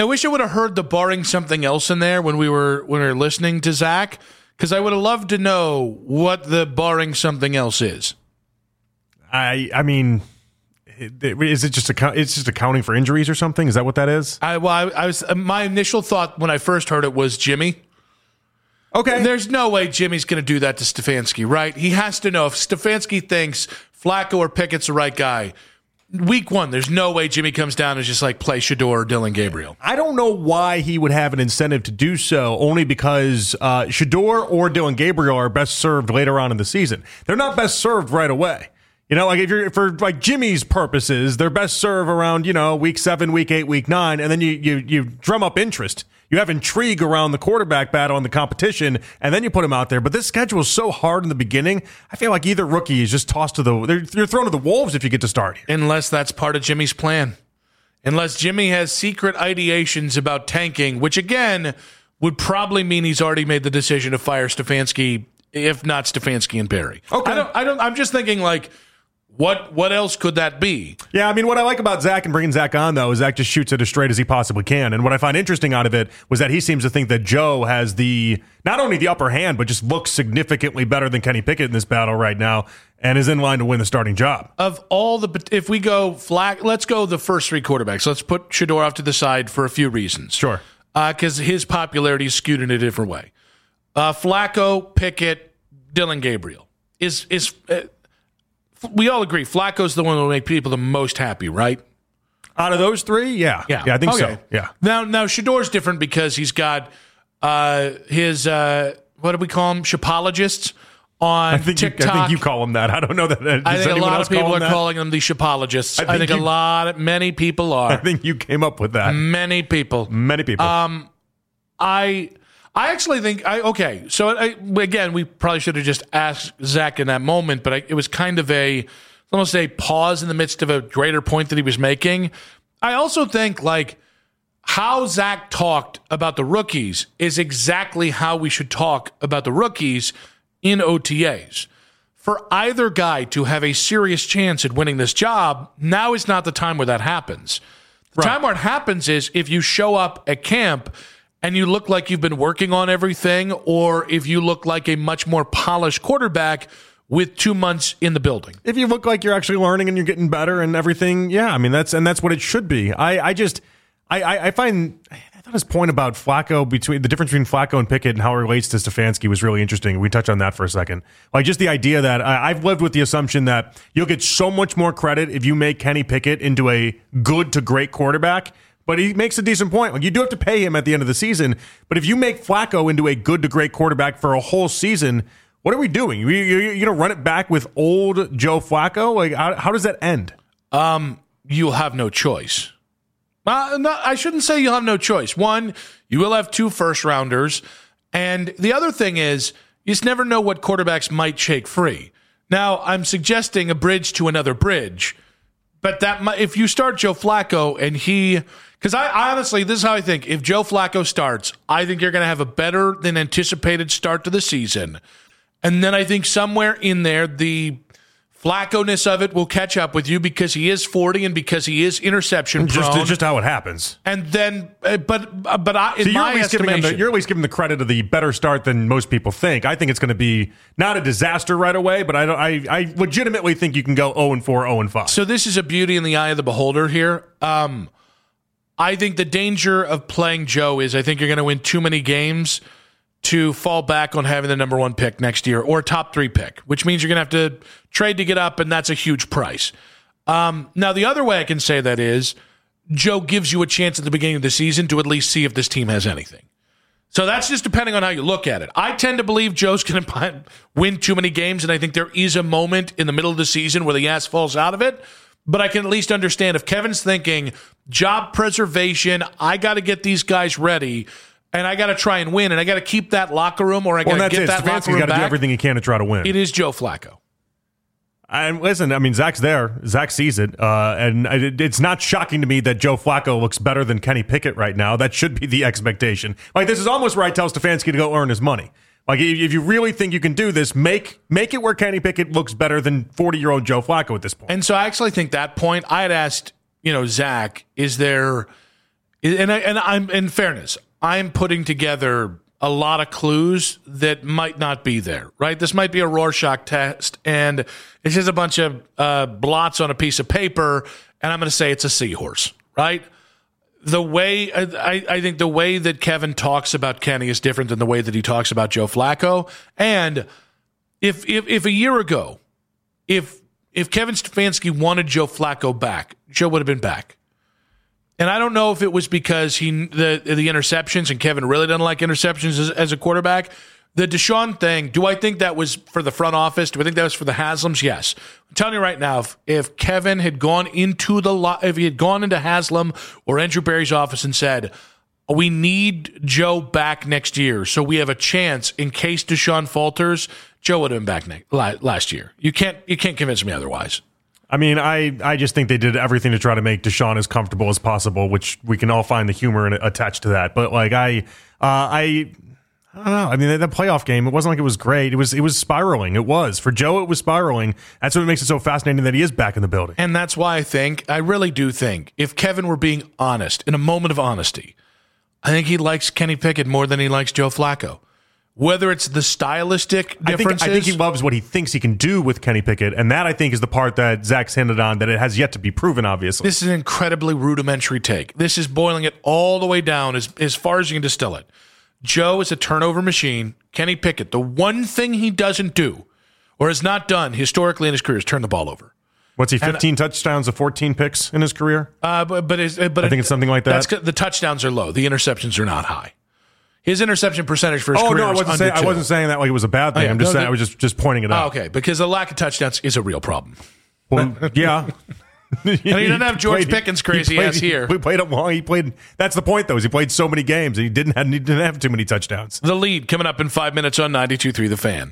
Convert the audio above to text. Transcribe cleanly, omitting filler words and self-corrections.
I wish I would have heard the barring something else in there when we were listening to Zach, because I would have loved to know what the barring something else is. I mean, is it just it's just accounting for injuries or something? Is that what that is? I was my initial thought when I first heard it was Jimmy. Okay. There's no way Jimmy's going to do that to Stefanski, right? He has to know if Stefanski thinks Flacco or Pickett's the right guy. Week 1, there's no way Jimmy comes down and just like play Shedeur or Dylan Gabriel. I don't know why he would have an incentive to do so, only because Shedeur or Dylan Gabriel are best served later on in the season. They're not best served right away. You know, like if you're for like Jimmy's purposes, they're best served around, week 7, week 8, week 9, and then you drum up interest. You have intrigue around the quarterback battle and the competition, and then you put him out there. But this schedule is so hard in the beginning. I feel like either rookie is just tossed to you're thrown to the wolves if you get to start here. Unless that's part of Jimmy's plan. Unless Jimmy has secret ideations about tanking, which again would probably mean he's already made the decision to fire Stefanski, if not Stefanski and Barry. Okay. I'm just thinking like, what else could that be? Yeah, I mean, what I like about Zach and bringing Zach on, though, is Zach just shoots it as straight as he possibly can. And what I find interesting out of it was that he seems to think that Joe has not only the upper hand, but just looks significantly better than Kenny Pickett in this battle right now and is in line to win the starting job. Of all if we go let's go the first 3 quarterbacks. Let's put Shedeur off to the side for a few reasons. Sure. Because his popularity is skewed in a different way. Flacco, Pickett, Dylan Gabriel. We all agree Flacco's the one that will make people the most happy, right? Out of those 3, yeah. Yeah, I think so. Yeah. Now Shedeur's different because he's got his what do we call them? Shapologists on TikTok. I think you call them that. I don't know that. I think a lot of people are calling them the Shapologists. I think many people are. I think you came up with that. Many people. I actually think so again, we probably should have just asked Zach in that moment, but it was kind of almost a pause in the midst of a greater point that he was making. I also think like how Zach talked about the rookies is exactly how we should talk about the rookies in OTAs. For either guy to have a serious chance at winning this job, now is not the time where that happens. The time where it happens is if you show up at camp and you look like you've been working on everything, or if you look like a much more polished quarterback with 2 months in the building. If you look like you're actually learning and you're getting better and everything, yeah, I mean, that's what it should be. I thought his point about Flacco, the difference between Flacco and Pickett and how it relates to Stefanski was really interesting. We touched on that for a second. Like just the idea that I've lived with the assumption that you'll get so much more credit if you make Kenny Pickett into a good to great quarterback. But he makes a decent point. Like you do have to pay him at the end of the season. But if you make Flacco into a good to great quarterback for a whole season, what are we doing? You're going to run it back with old Joe Flacco? Like how does that end? You'll have no choice. No, I shouldn't say you'll have no choice. One, you will have 2 first-rounders. And the other thing is, you just never know what quarterbacks might shake free. Now, I'm suggesting a bridge to another bridge. But if you start Joe Flacco and because I honestly, this is how I think. If Joe Flacco starts, I think you're going to have a better than anticipated start to the season. And then I think somewhere in there, the Flacco-ness of it will catch up with you because he is 40 and because he is interception prone. Just how it happens. And then, in my estimation, you're at least giving the credit of the better start than most people think. I think it's going to be not a disaster right away, but I legitimately think you can go 0-4, 0-5. So this is a beauty in the eye of the beholder here. I think the danger of playing Joe is I think you're going to win too many games to fall back on having the number 1 pick next year or top 3 pick, which means you're going to have to trade to get up, and that's a huge price. Now, the other way I can say that is Joe gives you a chance at the beginning of the season to at least see if this team has anything. So that's just depending on how you look at it. I tend to believe Joe's going to win too many games, and I think there is a moment in the middle of the season where the ass falls out of it. But I can at least understand if Kevin's thinking job preservation, I got to get these guys ready, and I got to try and win, and I got to keep that locker room, or I got to get that locker room back. Got to do everything he can to try to win. It is Joe Flacco. And listen, I mean, Zach's there. Zach sees it. And it's not shocking to me that Joe Flacco looks better than Kenny Pickett right now. That should be the expectation. Like, this is almost where I tell Stefanski to go earn his money. Like, if you really think you can do this, make it where Kenny Pickett looks better than 40-year-old Joe Flacco at this point. And so I actually think that point, I had asked, Zach, is there And I'm in fairness, I'm putting together a lot of clues that might not be there, right? This might be a Rorschach test, and it's just a bunch of blots on a piece of paper, and I'm going to say it's a seahorse, right? The way I think the way that Kevin talks about Kenny is different than the way that he talks about Joe Flacco. And if a year ago, if Kevin Stefanski wanted Joe Flacco back, Joe would have been back. And I don't know if it was because the interceptions, and Kevin really doesn't like interceptions as a quarterback. The Deshaun thing, do I think that was for the front office? Do I think that was for the Haslams? Yes. I'm telling you right now, if Kevin had gone into Haslam or Andrew Berry's office and said, we need Joe back next year, so we have a chance in case Deshaun falters, Joe would have been back last year. You can't convince me otherwise. I mean, I just think they did everything to try to make Deshaun as comfortable as possible, which we can all find the humor attached to that. But like I don't know. I mean, the playoff game, it wasn't like it was great. It was spiraling. It was. For Joe, it was spiraling. That's what makes it so fascinating that he is back in the building. And that's why I really do think, if Kevin were being honest, in a moment of honesty, I think he likes Kenny Pickett more than he likes Joe Flacco. Whether it's the stylistic differences. I think he loves what he thinks he can do with Kenny Pickett, and that, I think, is the part that Zach's hinted on, that it has yet to be proven, obviously. This is an incredibly rudimentary take. This is boiling it all the way down as far as you can distill it. Joe is a turnover machine. Kenny Pickett, the one thing he doesn't do or has not done historically in his career is turn the ball over. What's he, 15 touchdowns to 14 picks in his career? But I think it's something like that. The touchdowns are low. The interceptions are not high. His interception percentage for his career I wasn't saying that like it was a bad thing. I'm just saying I was just pointing it out. Okay, because the lack of touchdowns is a real problem. Well, yeah. And he didn't have George Pickens crazy ass here. We played him long. That's the point, though, is he played so many games. He didn't have too many touchdowns. The lead coming up in 5 minutes on 92.3 The Fan.